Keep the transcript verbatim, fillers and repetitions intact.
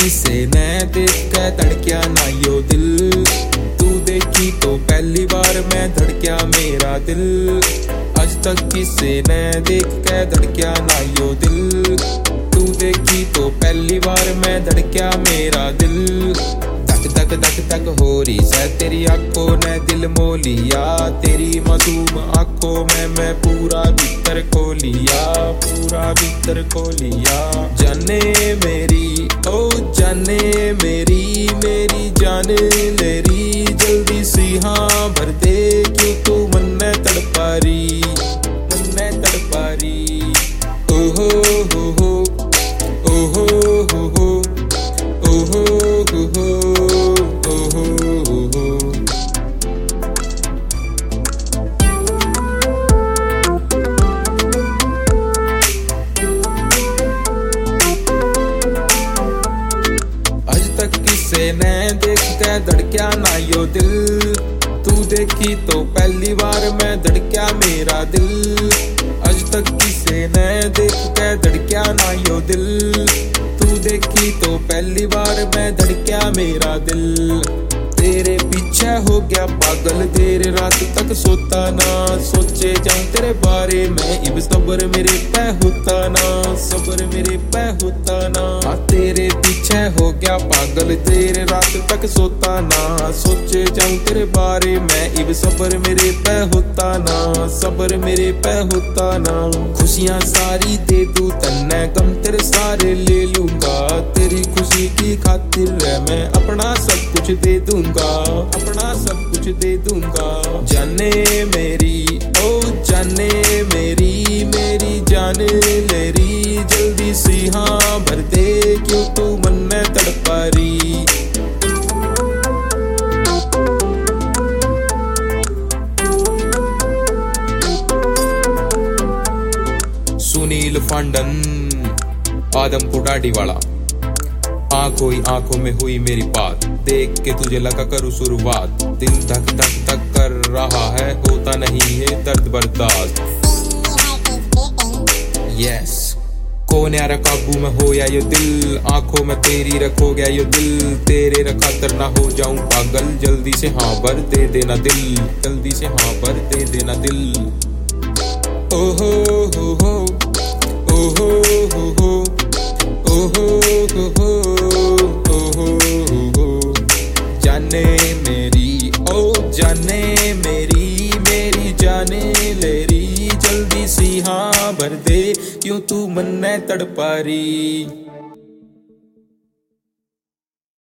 किसे ने देख के धड़किया ना यो दिल, तू देखी तो पहली बार मैं धड़किया मेरा दिल। आज तक किसे ने देख के धड़किया ना यो दिल, तू देखी तो पहली बार मैं धड़किया मेरा दिल। धक धक धक धक हो रही है तेरी आंखों ने दिल मोलिया, तेरी मासूम आंखों में मैं पूरा भीतर खो लिया, पूरा भीतर खो लिया। जाने मेरी ओ जाने मेरी, मेरी जाने लेरी जल्दी सी हाँ भर दे, क्यों तू मन में तड़पा रही, मन में तड़पा रही। ओहो हो हो ओहो हो हो ओहो हो हो ओहो हो हो। आज तक किसे ने देख के धड़किया ना यो दिल, तू देखी तो पहली बार मैं धड़किया मेरा दिल। आज तक किसे ने देख के धड़किया ना यो दिल, तू देखी तो पहली बार मैं धड़किया मेरा दिल। तेरे पीछे हो गया पागल देर रात तक सोता ना, सोचे जाऊं तेरे बारे में इब सब्र मेरे पे होता ना, सब्र मेरे पे होता ना। हाँ तेरे पीछे हो गया पागल देर रात तक सोता ना, सोचे जाऊं तेरे बारे में इब सब्र मेरे पे होता ना, सब्र मेरे पे होता ना। खुशियां सारी दे दूं तन्ने गम तेरे सारे ले लूंगा, तेरी खुशी की खातिर मैं अपना सब कुछ दे दूंगा, अपना सब कुछ दे दूंगा। जाने मेरी ओ जाने मेरी, मेरी जाने लेरी जल्दी सी हाँ भर दे, क्यों तू मन में तड़पा रही। सुनील फांडन आदमपुर डाडी वाला। आंखों ही आंखों में हुई मेरी बात, देख के तुझे लगा करूँ शुरुआत। दिल धक धक धक कर रहा है, होता नहीं है दर्द बर्दाश्त। यस कौन यार काबू में हो या ये दिल, आंखों में तेरी रखो गया ये दिल। तेरे रखातर ना हो जाऊं पागल, जल्दी से हाँ भर दे देना दिल, जल्दी से हाँ भर दे देना दिल। ओहो हो हो ओहो हो हो ओहो हो हो ओहो हो हो। जाने मेरी ओ जाने मेरी, मेरी जाने लेरी जल्दी सी हाँ भर दे, क्यों तू मन में तड़पा रही।